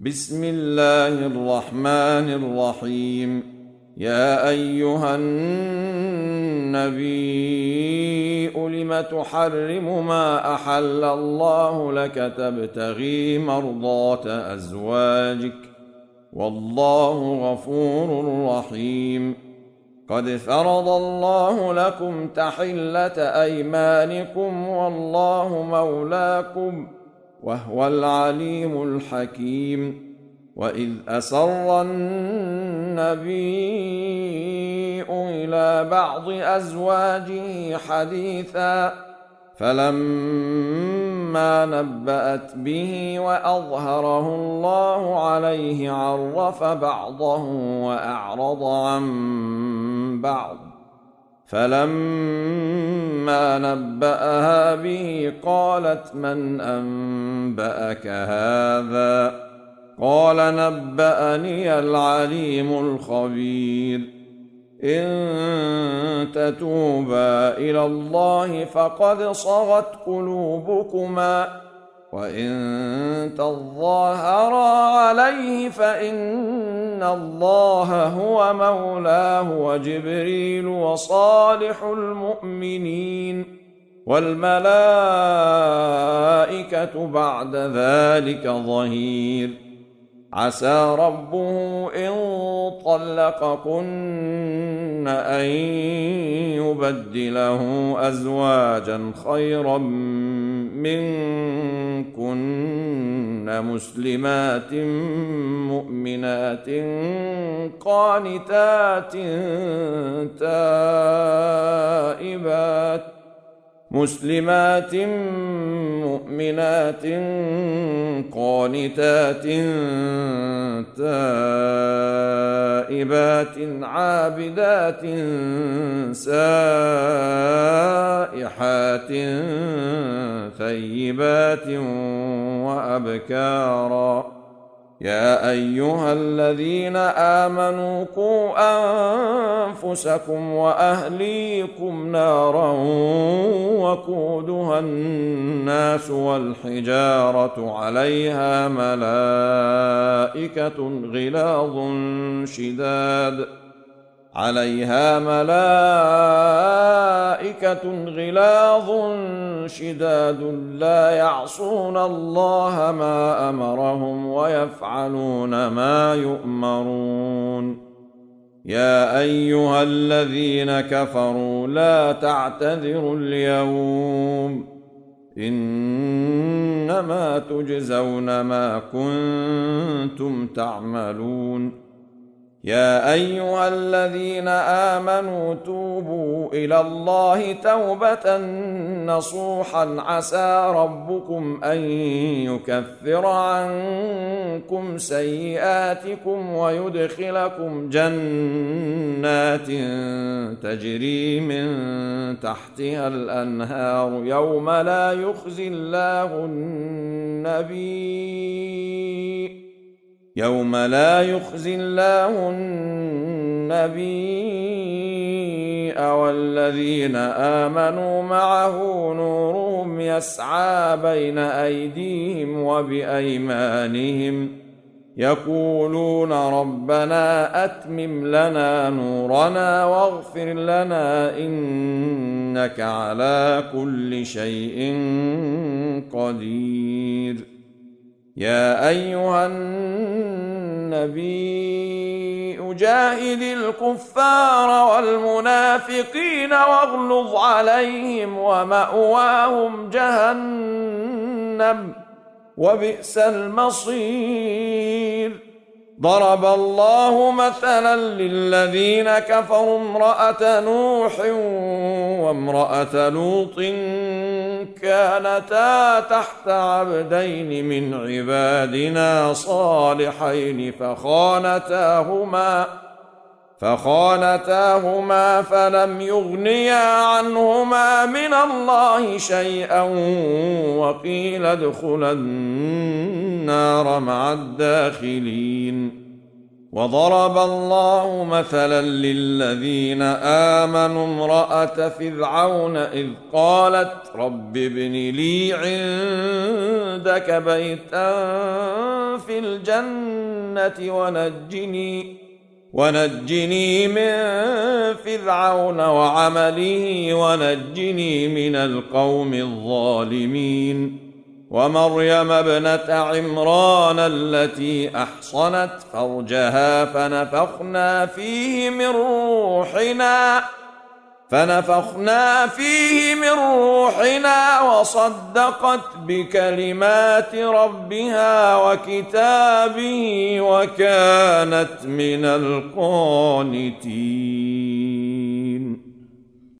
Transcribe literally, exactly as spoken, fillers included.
بسم الله الرحمن الرحيم. يا أيها النبي لم تحرم ما أحل الله لك تبتغي مرضات أزواجك والله غفور رحيم. قد فرض الله لكم تحلة أيمانكم والله مولاكم وهو العليم الحكيم. وإذ أسر النبي إلى بعض أزواجه حديثا فلما نبأت به وأظهره الله عليه عرف بعضه وأعرض عن بعض، فلما نبأها به قالت من أنبأك هذا؟ قال نبأني العليم الخبير. إن تتوبا إلى الله فقد صغت قلوبكما وإن تظاهرا عليه فإن الله هو مولاه وجبريل وصالح المؤمنين والملائكة بعد ذلك ظهير. عسى ربه إن طلقكن أن يبدله أزواجا خيرا منكن مسلمات مؤمنات قانتات تائبات مسلمات مؤمنات قانتات تائبات عابدات سائحات ثيبات وأبكارا. يا أيها الذين آمنوا قوا أنفسكم وأهليكم نارا وقودها الناس والحجارة عليها ملائكة غلاظ شداد عليها ملائكة غلاظ شداد لا يعصون الله ما أمرهم ويفعلون ما يؤمرون. يا أيها الذين كفروا لا تعتذروا اليوم إنما تجزون ما كنتم تعملون. يا أيها الذين آمنوا توبوا إلى الله توبة نصوحا عسى ربكم أن يكفر عنكم سيئاتكم ويدخلكم جنات تجري من تحتها الأنهار يوم لا يخزي الله النبي يوم لا يخزي الله النبي والذين آمنوا معه نورهم يسعى بين أيديهم وبأيمانهم يقولون ربنا أتمم لنا نورنا واغفر لنا إنك على كل شيء قدير. يا أيها النبي جاهد الكفار والمنافقين واغلظ عليهم ومأواهم جهنم وبئس المصير. ضرب الله مثلا للذين كفروا امرأة نوح وامرأة لوط كانتا تحت عبدين من عبادنا صالحين فخانتاهما فخانتاهما فلم يغنيا عنهما من الله شيئا وقيل ادخلا النار مع الداخلين. وضرب الله مثلا للذين آمنوا امرأة فرعون إذ قالت رب ابن لي عندك بيتا في الجنة ونجني ونجني من فرعون وعمله ونجني من القوم الظالمين ومريم ابنة عمران التي أحصنت فرجها فنفخنا فيه من روحنا فنفخنا فيه من روحنا وصدقت بكلمات ربها وكتابه وكانت من القانتين.